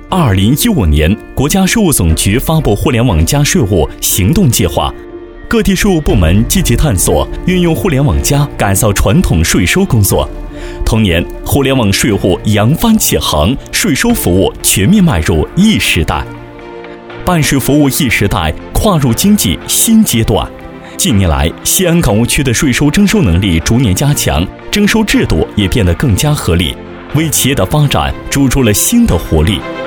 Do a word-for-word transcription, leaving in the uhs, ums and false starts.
二零一五年，国家税务总局发布互联网加税务行动计划，各地税务部门积极探索运用互联网加改造传统税收工作。同年，互联网税务扬帆起航，税收服务全面迈入 E 时代。办税服务 E 时代跨入经济新阶段。近年来，西安港务区的税收征收能力逐年加强，征收制度也变得更加合理，为企业的发展注入了新的活力。